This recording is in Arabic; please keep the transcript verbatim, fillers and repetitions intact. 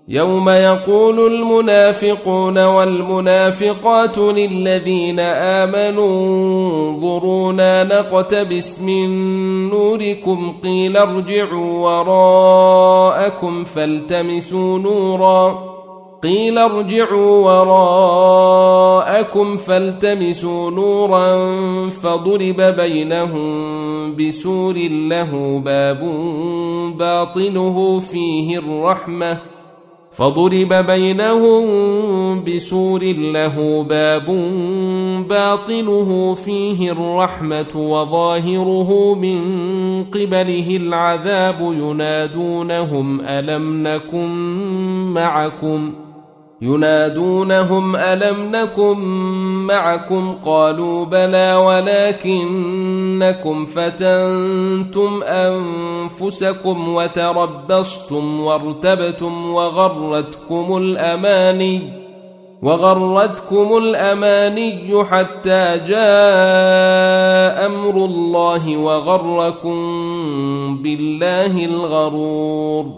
يوم يقول المنافقون والمنافقات للذين آمنوا انظرونا نقتبس من نوركم قيل ارجعوا وراءكم فالتمسوا نورا قيل ارجعوا وراءكم فالتمسوا نورا فضرب بينهم بسور له باب باطنه فيه الرحمة فضرب بينهم بسور له باب باطنه فيه الرحمة وظاهره من قبله العذاب ينادونهم ألم نكن معكم ينادونهم ألم نكن معكم قالوا بلى ولكنكم فتنتم أنفسكم وتربصتم وارتبتم وغرتكم الأماني وغرتكم الأماني حتى جاء أمر الله وغركم بالله الغرور